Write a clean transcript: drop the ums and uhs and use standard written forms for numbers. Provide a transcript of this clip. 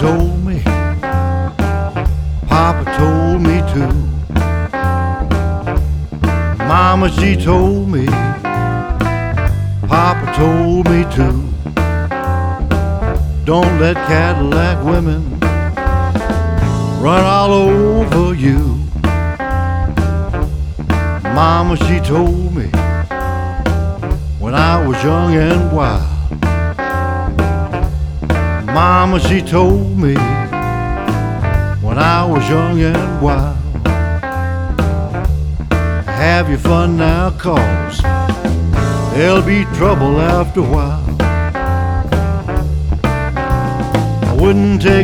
told me, Papa told me too. Mama, she told me, Papa told me too. Don't let Cadillac women run all over you. Mama, she told me when I was young and wild. Mama, she told me when I was young and wild. Have your fun now, 'cause there'll be trouble after a while. I wouldn't take